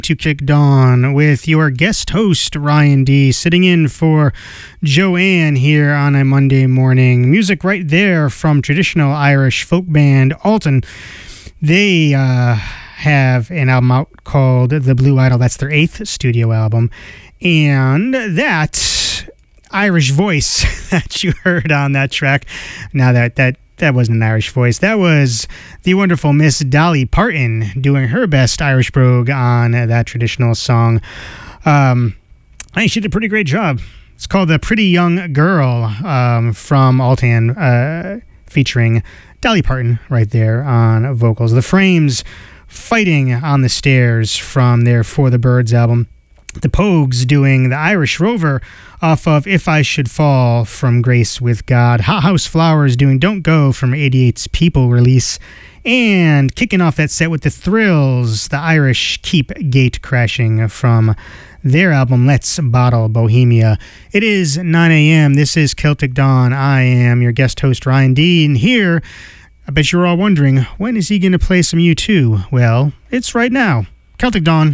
To kick dawn with your guest host Ryan D, sitting in for Joanne here on a Monday morning. Music right there from traditional Irish folk band Alton. They have an album out called The Blue Idol. That's their 8th studio album, and that Irish voice that you heard on that track, now that wasn't an Irish voice. That was the wonderful Miss Dolly Parton doing her best Irish brogue on that traditional song. I think she did a pretty great job. It's called The Pretty Young Girl from Alton, featuring Dolly Parton right there on vocals. The Frames fighting on the stairs from their For the Birds album. The Pogues doing the Irish Rover off of If I Should Fall from Grace with God. Hot House Flowers doing Don't Go from 88's People release. And kicking off that set with the Thrills, the Irish Keep Gate Crashing from their album Let's Bottle Bohemia. It is 9 a.m. This is Celtic Dawn. I am your guest host, Ryan D. And here, I bet you're all wondering, when is he going to play some U2? Well, it's right now. Celtic Dawn.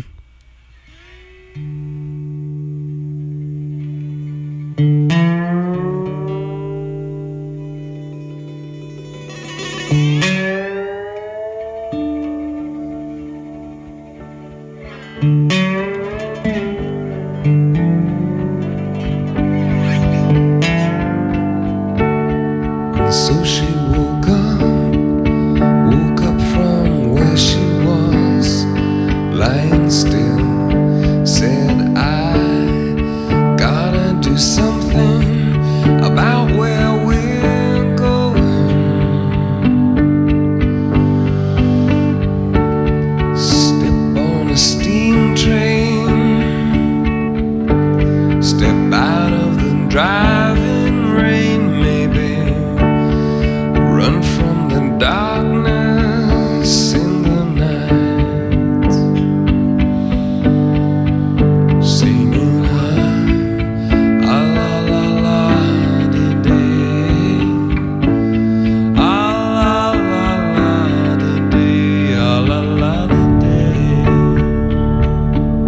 So she woke up from where she was, lying still, said, I gotta do something about where we're going. Step on a steam train, step out of the driving rain, maybe run from the darkness in the night, singing high, a la la la de day, a la la la de day, a la la de day.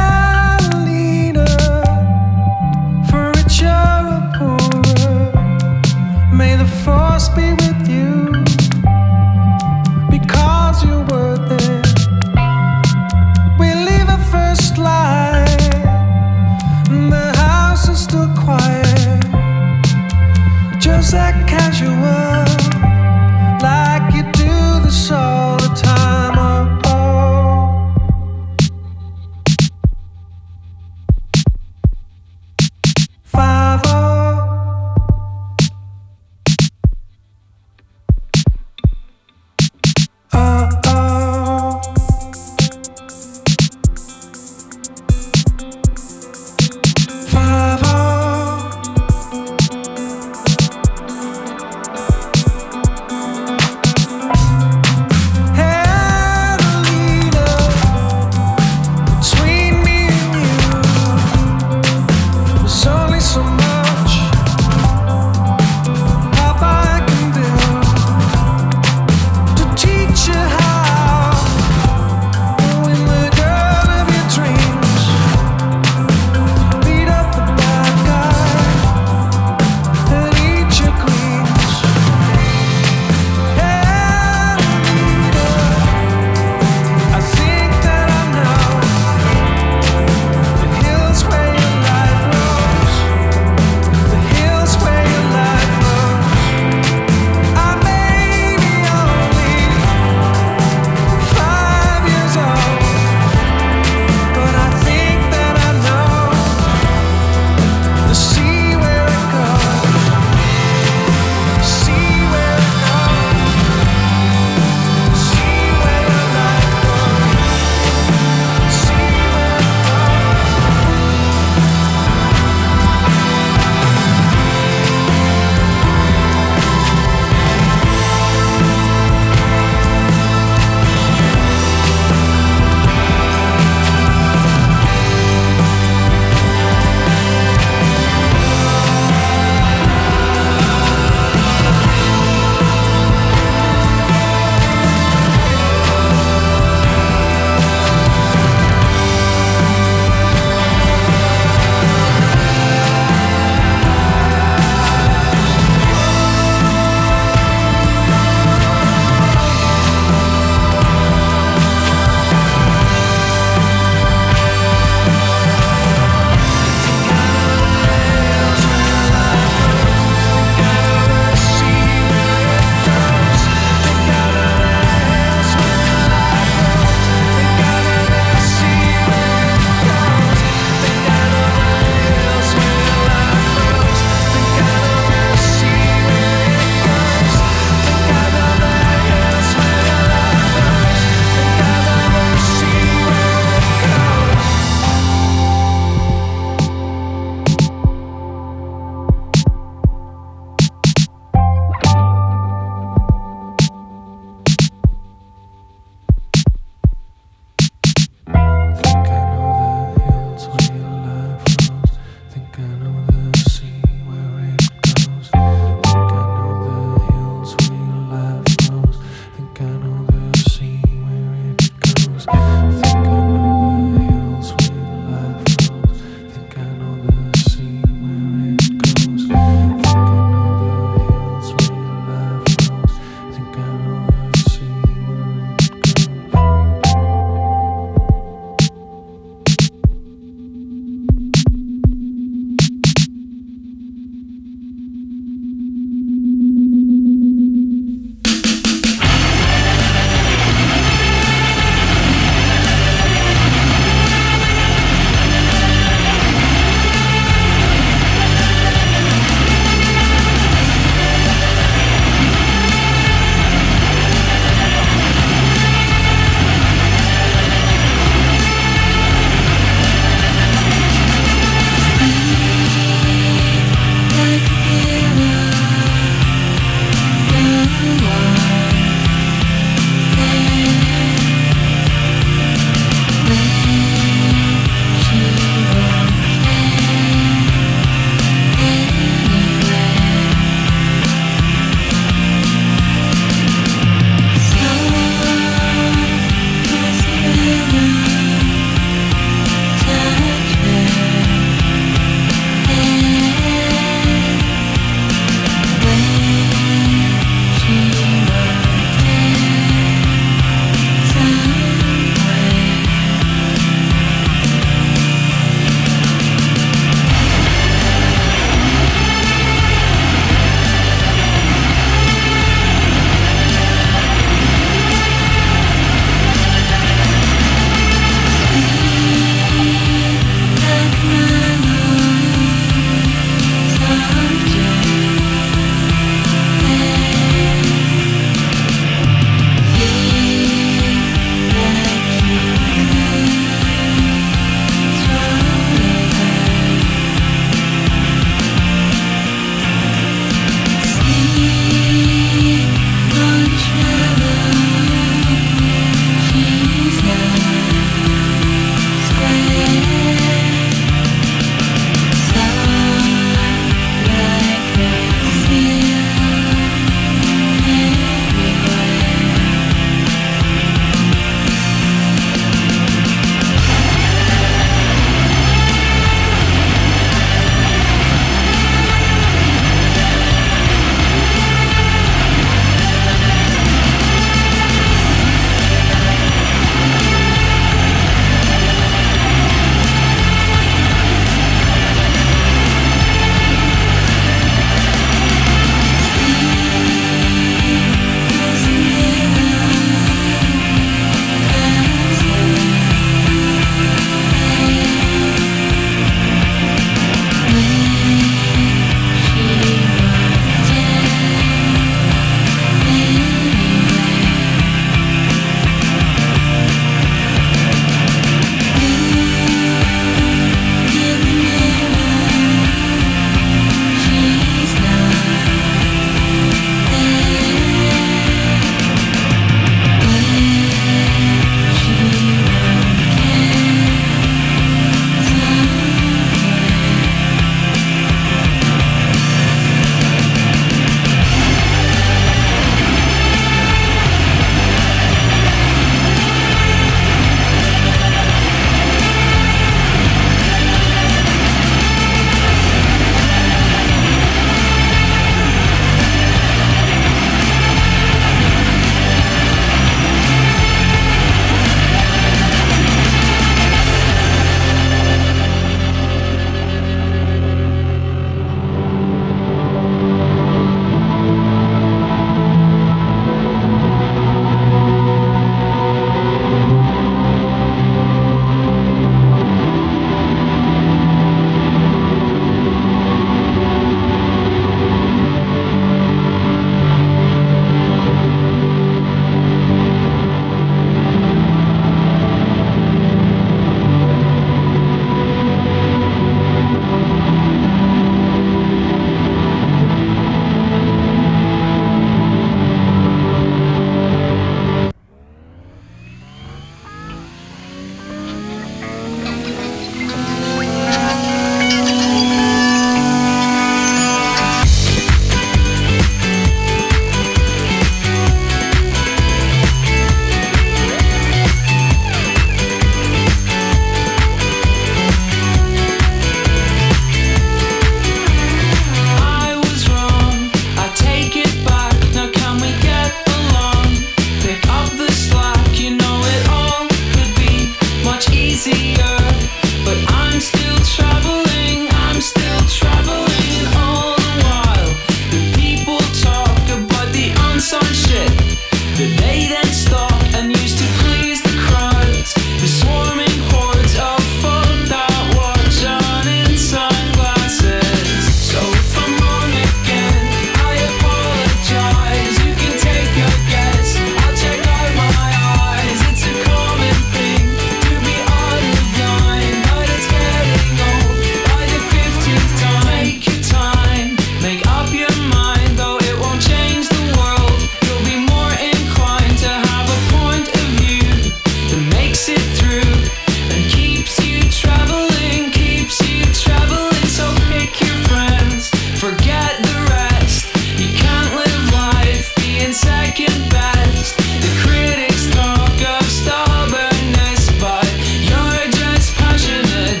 They then stop and used to please the crowds, the swarming hordes of folk that watch on in sunglasses. So if I'm wrong again, I apologize. You can take a guess, I'll check out my eyes. It's a common thing to be out of line, but it's getting old by the 15th time. Take your time, make up your mind, though it won't change the world. You'll be more inclined to have a point of view that makes it through and keeps you traveling, so pick your friends, forget the rest. You can't live life being second best. The critics talk of stubbornness, but you're just passionate,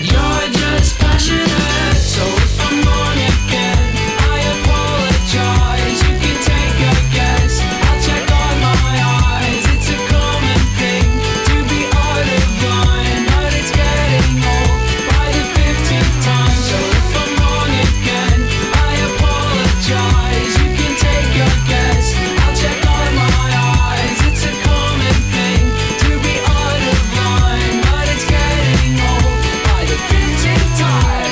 so if I'm wrong again, I apologize. You can take a guess, I'll check out my eyes. It's a common thing to be out of line, but it's getting old by the 15th time. So if I'm wrong again, I apologize. You can take a guess, I'll check out my eyes. It's a common thing to be out of line, but it's getting old by the 15th time.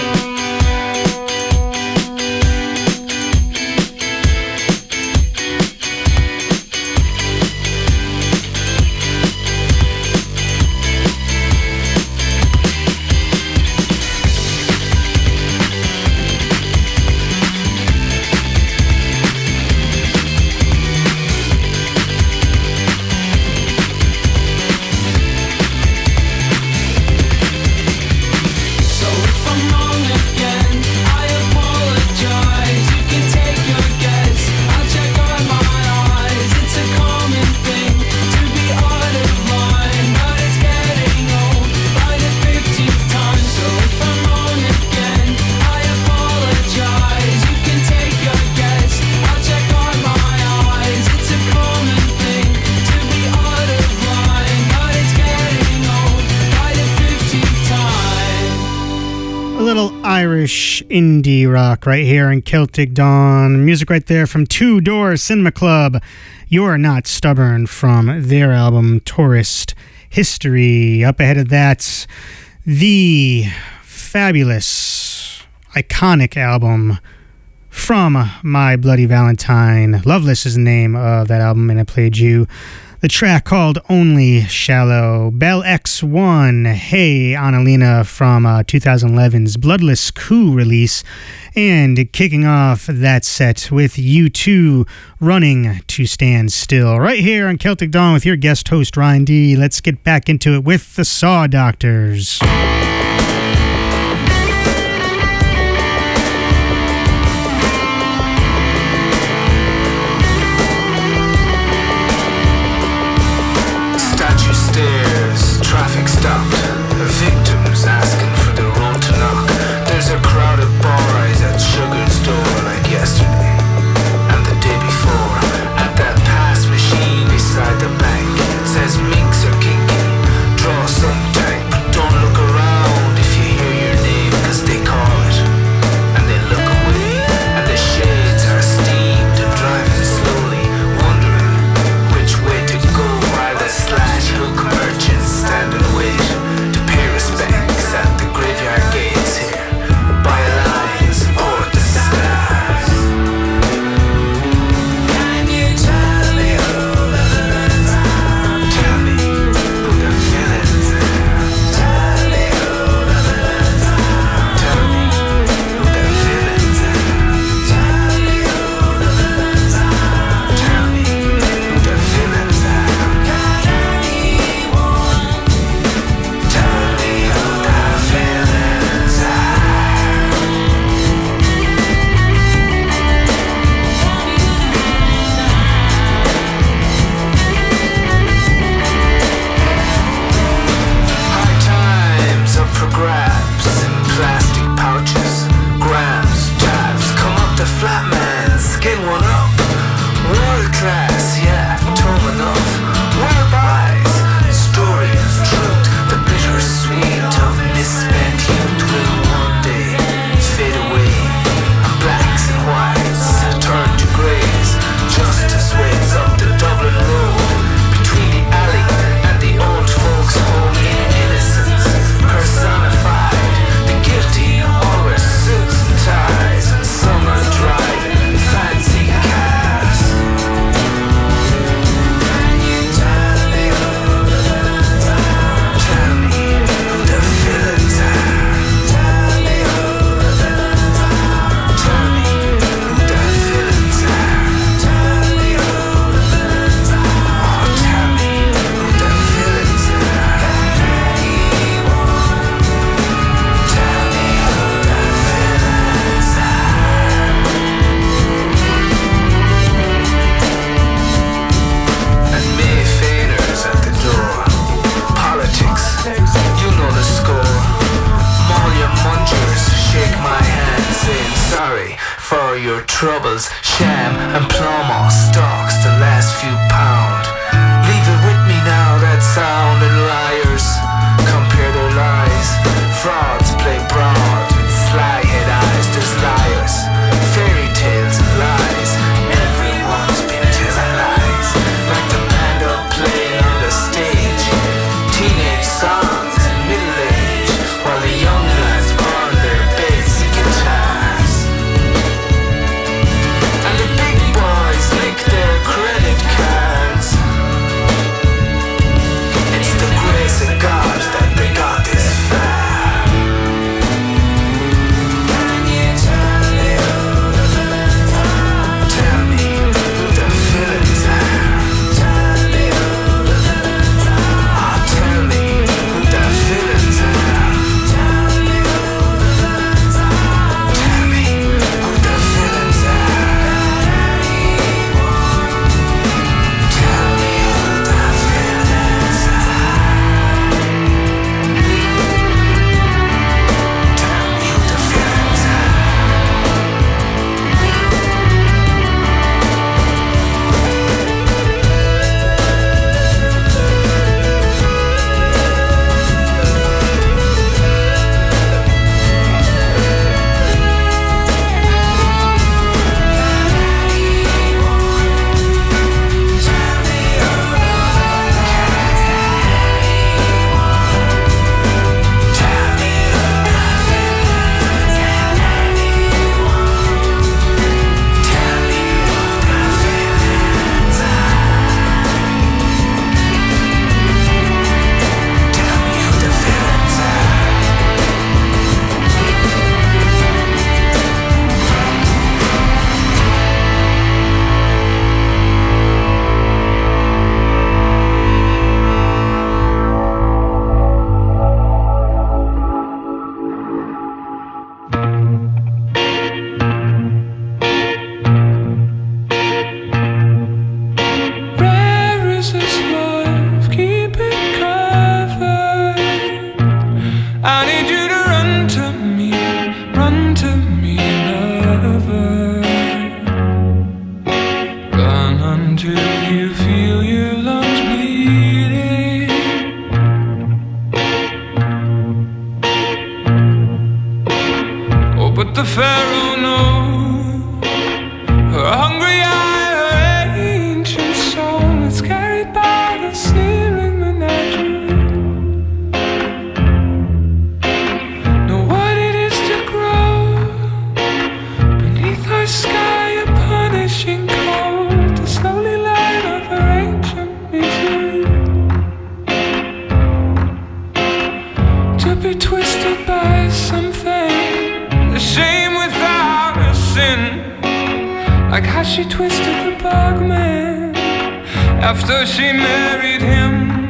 So if I'm wrong again, I apologize. You can take your guess, I'll check out my eyes. It's a common thing to be out of line, but it's getting old by the 15th time. So if I'm wrong again, I apologize. You can take your guess, I'll check out my eyes. It's a common thing to be out of line, but it's getting old by the 15th time. A little Irish indie rock right here in Celtic Dawn. Music right there from Two Door Cinema Club. You're Not Stubborn from their album Tourist History. Up ahead of that, the fabulous, iconic album from My Bloody Valentine. Loveless is the name of that album, and I played you the track called Only Shallow. Bell X1, Hey Annalena from 2011's Bloodless Coup release. And kicking off that set with U2, Running to Stand Still. Right here on Celtic Dawn with your guest host, Ryan D. Let's get back into it with the Saw Doctors. Statue stares, traffic stopped. Victims asking for the road to knock. There's a crowd of boys at Sugar's door like yesterday and the day before. At that pass machine beside the bank, it says minks are kinky. Draw some tank, don't look around. your troubles. Sham and plum all stalks the last few pound. Leave it with me now, that sound, and liars compare their lies. Frauds play broad with sly head eyes. There's liars, fairy tales and lies. Everyone's been telling lies, like the band up playing on the stage. Teenage songs and middle age, while the young lads burn their basic guitars. And the big boys lick their credit cards. It's the grace of God that they got this far. Can you tell me who the villains are? Tell me who the villains are. Tell me who the villains are. Oh, tell me who the villains are. Tell me who the villains are. Tell me who the villains are. Tell me who the villains are. Tell me who the villains are. Rare is this love, keep it covered. I need you to run to me, lover. Run until you feel your lungs bleeding. Oh, but the Pharaoh knows her hungry eye, her ancient soul is carried by the sneering menagerie. Know what it is to grow beneath her sky, a punishing cold to slowly light up her ancient misery. To be twisted by something, the shame without a sin, like how she twisted the bugman after she married him.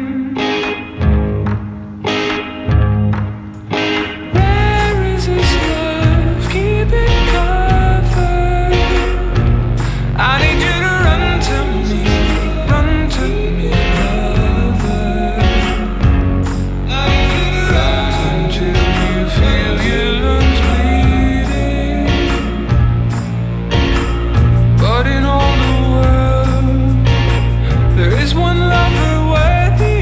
Rare is this love, keep it covered. I need you to run to me, lover. Run until you feel your lungs bleeding. But in all the world, there is one lover worthy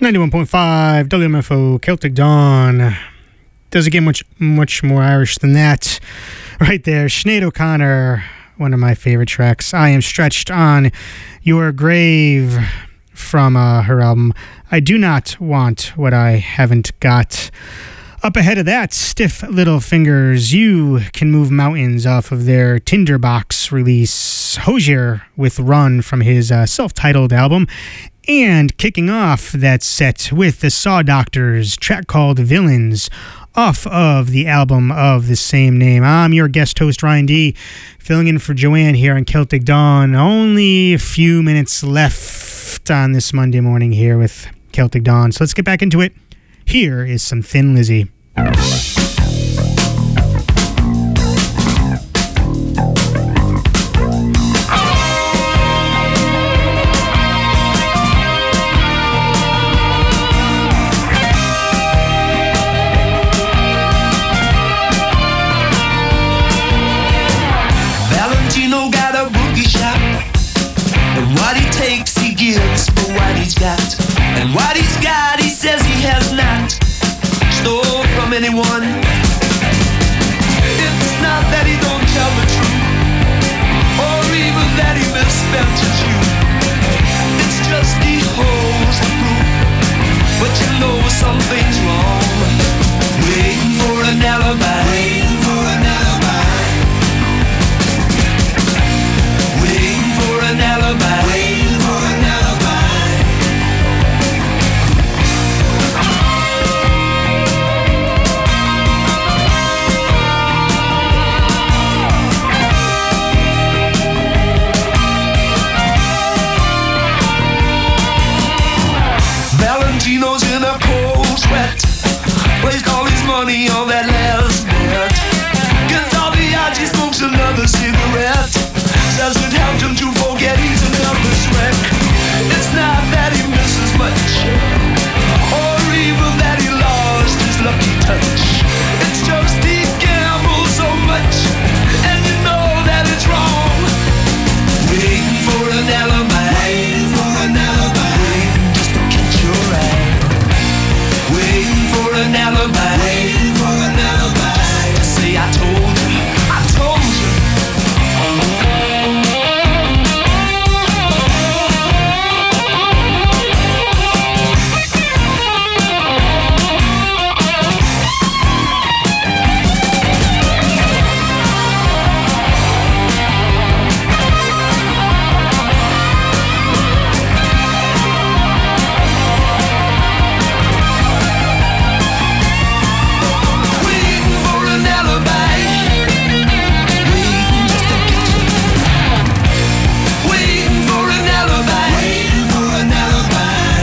91.5 WMFO Celtic Dawn. Doesn't get much more Irish than that. Right there, Sinead O'Connor, one of my favorite tracks. I Am Stretched on Your Grave from her album I Do Not Want What I Haven't Got. Up ahead of that, Stiff Little Fingers, You Can Move Mountains off of their Tinderbox release. Hozier with Run from his self-titled album. And kicking off that set with the Saw Doctors, track called Villains, off of the album of the same name. I'm your guest host, Ryan D., filling in for Joanne here on Celtic Dawn. Only a few minutes left on this Monday morning here with Celtic Dawn. So let's get back into it. Here is some Thin Lizzy. Valentino got a bookie shop, and what he takes he gives for what he's got, and what he's got he says he has not stole from anyone. It's not that he don't tell the truth, or even that he misspent his youth. It's just he holds the proof, but you know something's wrong. Waiting for an alibi, waiting for an alibi, waiting for an alibi, waiting for an alibi. Valentino's in a cold sweat, placed all his money on that last bet. Gets all the odds, he smokes another cigarette, says it helped him to forget he's a nervous wreck. It's not that he misses much, or even that he lost his lucky touch. It's just he gambles so much, and you know that it's wrong. Waiting for an alibi, waiting for an alibi, waiting just to catch your eye. Waiting for an alibi, waiting for an alibi. Say I told you, I told you. Waiting for an alibi, waiting just to catch you. Waiting for an alibi, waiting for an alibi.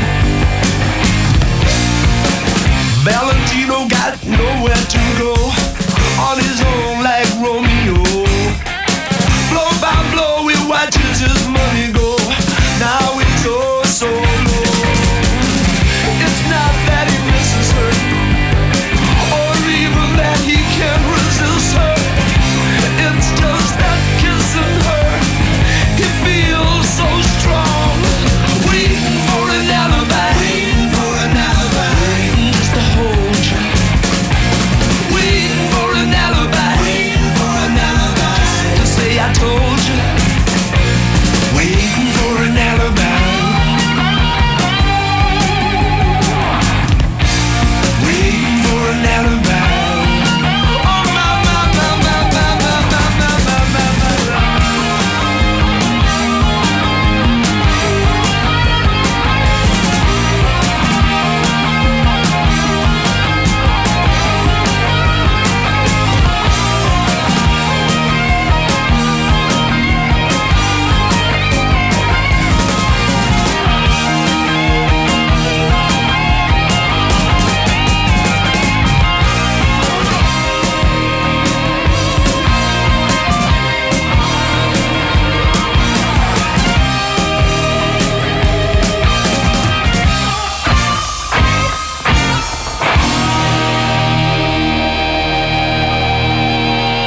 Valentino got nowhere to go, on his own like Romeo. Blow by blow he watches his money go, now he's oh so low. It's not that he misses her, or even that he can't resist her. It's just that kissing her, he feels so strong. Waiting for an alibi, waiting for an alibi, waiting just to hold you. Waiting for an alibi, waiting for an alibi, to say I told you. Waiting for an alibi, waiting for an alibi. Oh my, my, my, my, my, my, my, my, my, my, my.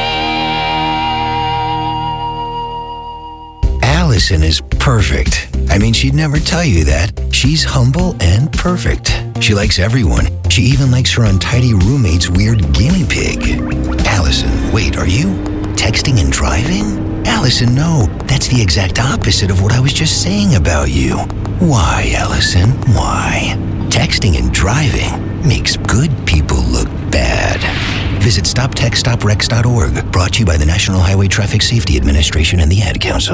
Allison is perfect. I mean, she'd never tell you that. She's humble and perfect. She likes everyone. She even likes her untidy roommate's weird guinea pig. Allison, wait, are you texting and driving? Allison, no. That's the exact opposite of what I was just saying about you. Why, Allison? Why? Texting and driving makes good people look bad. Visit StopTextStopWrecks.org. Brought to you by the National Highway Traffic Safety Administration and the Ad Council.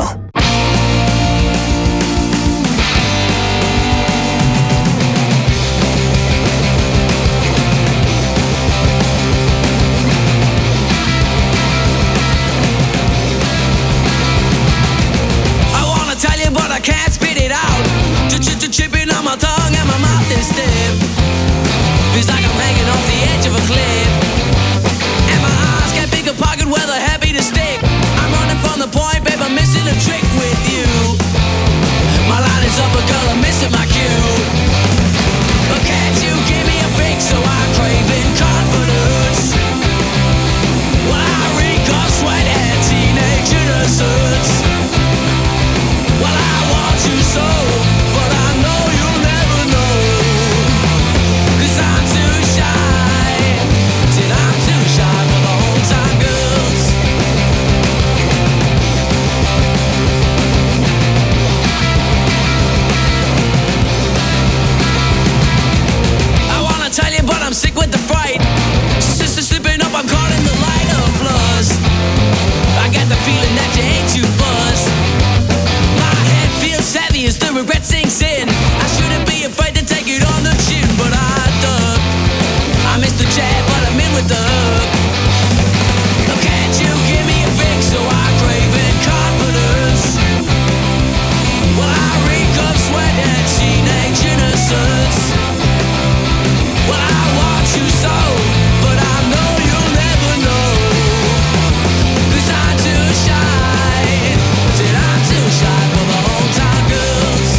Chipping on my tongue and my mouth is stiff. Feels like I'm hanging off the edge of a cliff. And my eyes can't pick a pocket where they're happy to stick. I'm running from the point, babe, I'm missing a trick with you. My line is up, but girl, I'm missing my cue. But can't you give me a fix so I'm craving confidence? Well, I reek of sweat and teenage innocence. Well, I want you so. I'm sick with the fright. Sister slipping up, I'm caught in the light of lust. I got the feeling that you ain't too buzzed. My head feels heavy as the regret sinks in. I shouldn't be afraid to take it on the chin, but I duck. I missed the chat, but I'm in with the hook. Now can't you give me a fix so I crave in confidence? Well, I reek of sweat and teenage innocence. Well, I want you so, but I know you'll never know. 'Cause I'm too shy. Said I'm too shy for the hometown girls.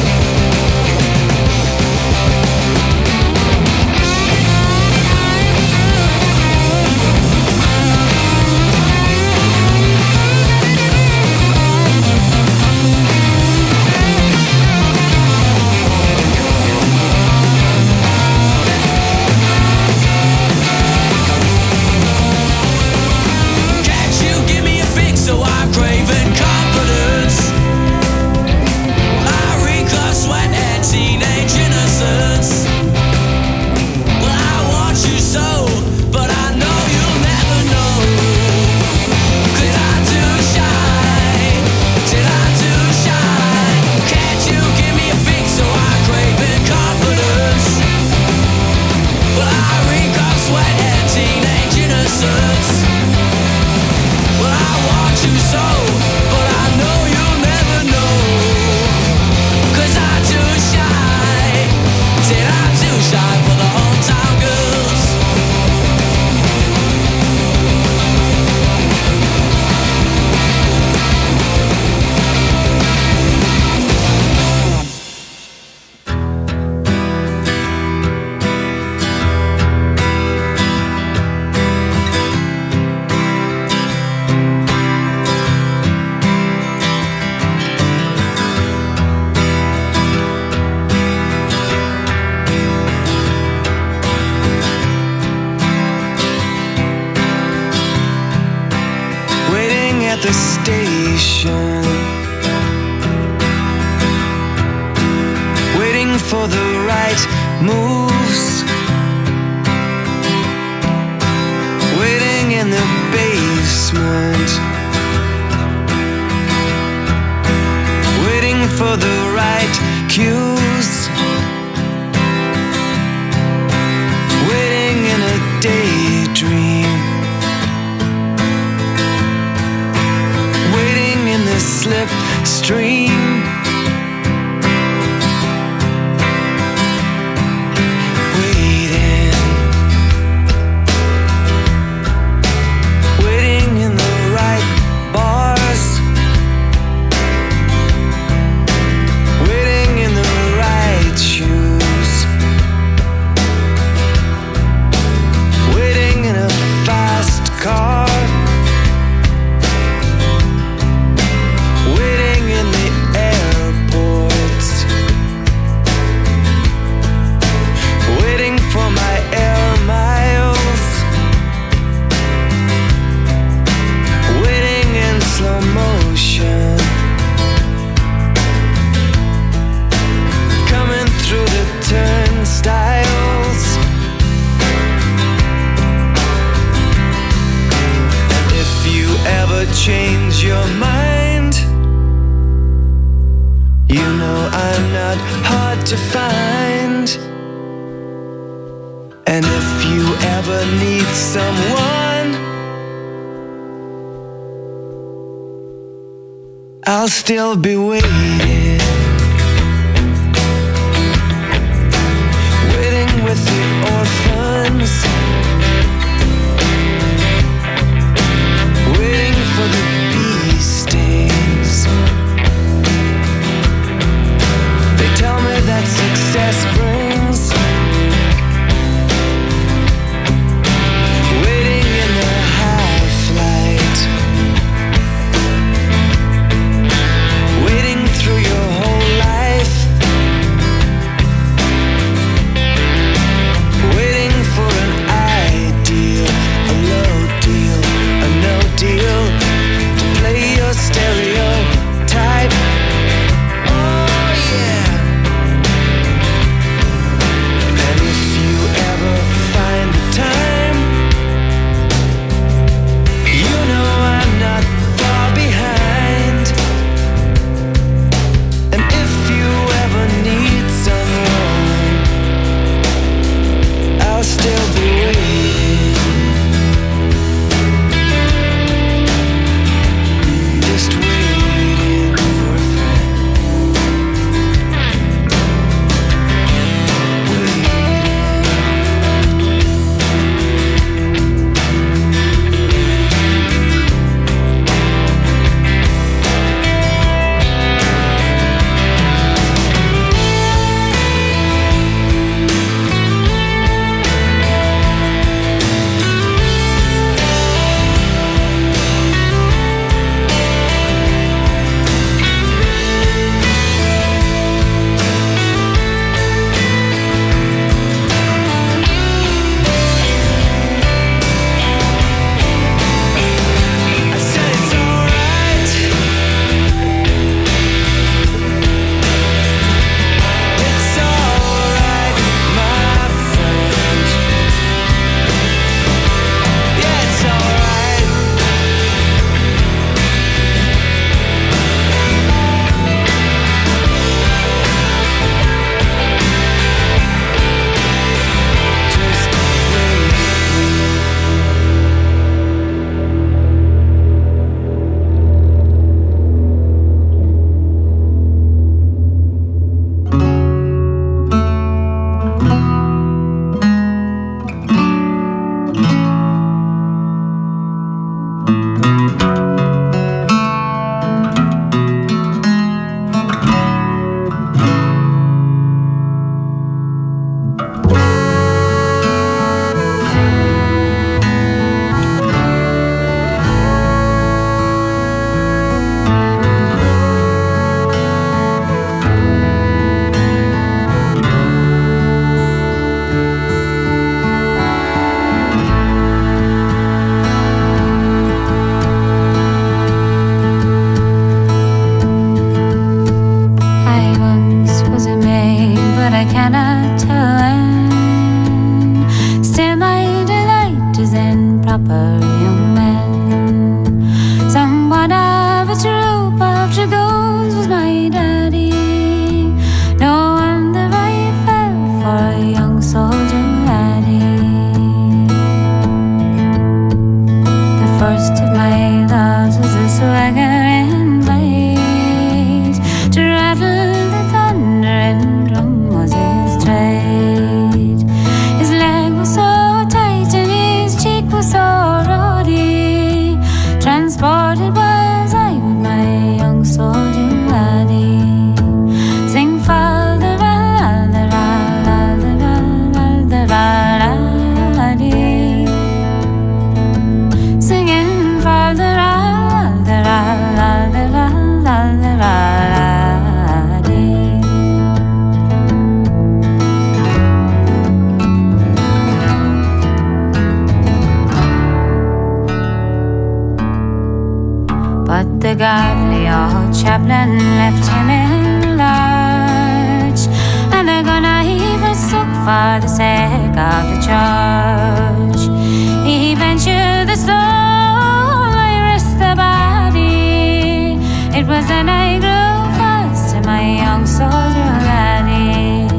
So I'm craving confidence. I reek of sweat and teenage innocence. Well, I want you so, but I know you'll never know. 'Cause I'm too shy. Said I'm too shy. Can't you give me a fix so I'm craving confidence? Well, I reek of sweat and teenage innocence. Well, I want you so, but I know you'll never know. 'Cause I'm too shy. Said I'm too shy for the hometown girls. The station, waiting for the right moves, waiting in the basement, waiting for the right cues, waiting in a daydream, in the slipstream, waiting in the right bars, waiting in the right shoes, waiting in a fast car, waiting in the to find. And if you ever need someone, I'll still be waiting. Waiting with the orphans, waiting for the bee stings. They tell me that success brings waiting in the high flight, waiting through your whole life, waiting for an ideal, a low deal, a no deal, to play your stereotype. Oh yeah. And if you ever find the time, you know I'm not far behind. And if you ever need someone, I'll still be waiting. Just waiting for a friend. I said it's alright. It's alright, my friend. Yeah, it's alright. Just wait. I once was a maid, but I cannot tell when. Still my delight is in proper young men. Somewhat of a troop of dragoons was my daddy. No wonder I fell for a young soldier laddie. The first of my loves was a swagger and blade. To rattle the thunder and drum was his trade. His leg was so tight and his cheek was so ruddy. Transported was I with my young soldier laddie. Sing fal-de-ral, al-de-ral, al-de-ral, al-de-ral, laddie. Singing fal-de-ral, al-de-ral, al-de-ral, al-de-ral, laddie. But the godly old chaplain left him in the lurch, and the gunner he forsook for the sake of the church. He ventured the soul, I risked the body. It was then I grew fast to my young soldier laddie.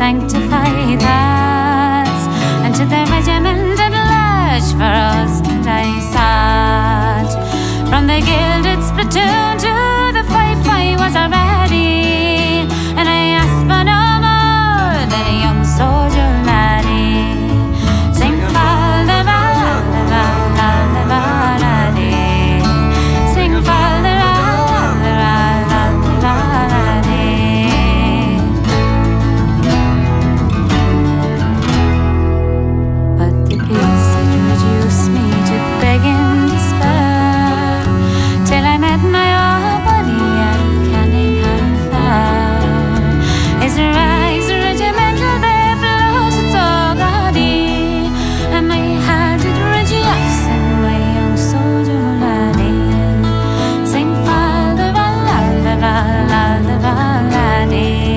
sanctify thoughts, and to the regimented lodge for us did I start. From the gilded spittoon to the fife I was already, and I asked for no more than a young soldier laddie. Sing fal de val de val de val, sing fal de val de val de val. But the peace had reduced me to begging despair, till I met my old buddy at Canningham Fair. His rags regimental they floated so gaudy, and my heart did rejoice in my young soldier laddie. Sing fal de val de val de val laddie.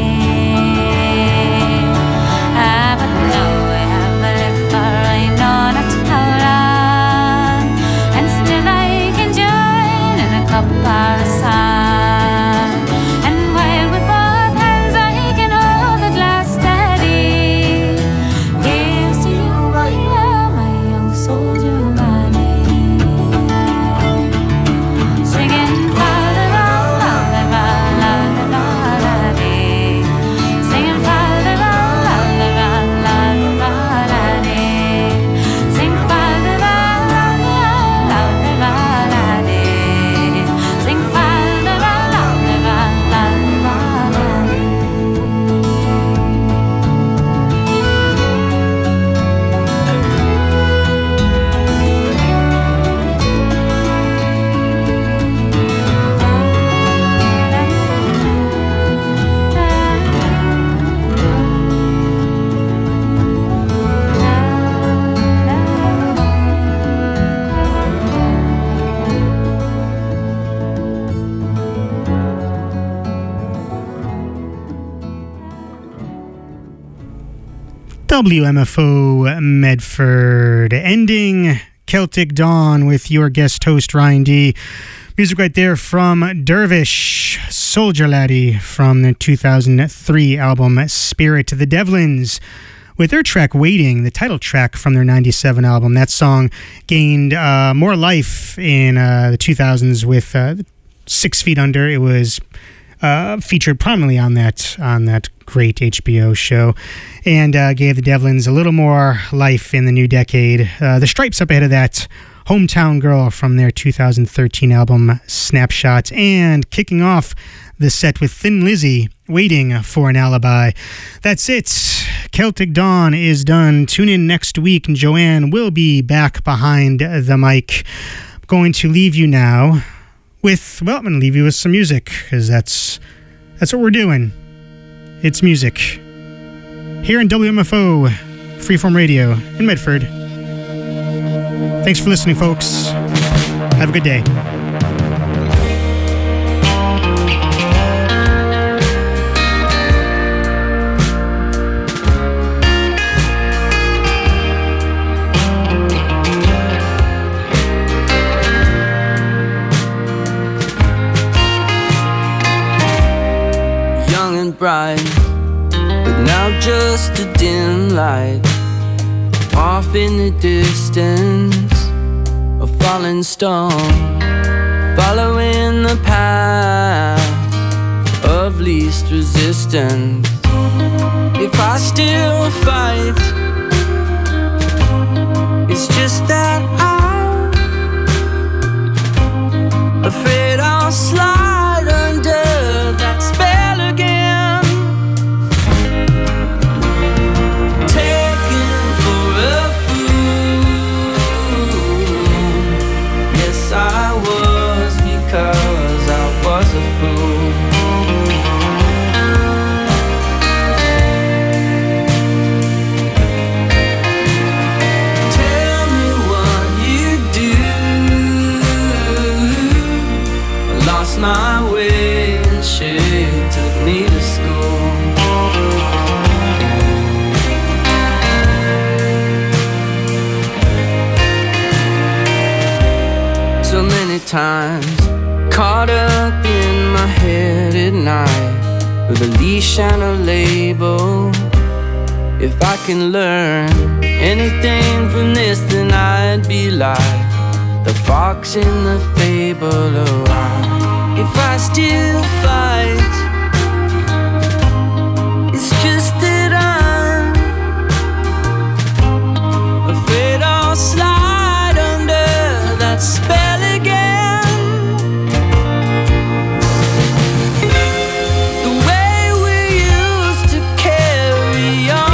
Ah, but now I have lived for I know not how long, and still I can join in a cup or a song. And while with both hands I can hold the glass steady, here's to you, my love, my young soldier laddie. Singing fal de val de val de val laddie. Singing fal de val de val de val laddie. Sing fal de val de val laddie. Sing fal de val de val laddie. WMFO Medford, ending Celtic Dawn with your guest host Ryan D. Music right there from Dervish, Soldier Laddie, from the 2003 album Spirit. The Devlins with their track Waiting, the title track from their 97 album. That song gained more life in the 2000s with 6 Feet Under. It was featured prominently on that great HBO show, and gave the Devlins a little more life in the new decade. The Stripes up ahead of that, Hometown Girl from their 2013 album Snapshot, and kicking off the set with Thin Lizzy, Waiting for an Alibi. That's it. Celtic Dawn is done. Tune in next week, and Joanne will be back behind the mic. I'm going to leave you now with, well, I'm going to leave you with some music, because that's what we're doing. It's music. Here in WMFO, Freeform Radio in Medford. Thanks for listening, folks. Have a good day. Young and bright, but now just a dim light. Off in the distance, a falling stone, following the path of least resistance. If I still fight, it's just that I'm afraid I'll slide under that spell again. Taken for a fool. Yes, I was, because I was a fool. Tell me what you do. I lost my way and she took me to school. So many times, caught up in my head at night, with a leash and a label, If I can learn anything from this, then I'd be like the fox in the fable of why. If I still find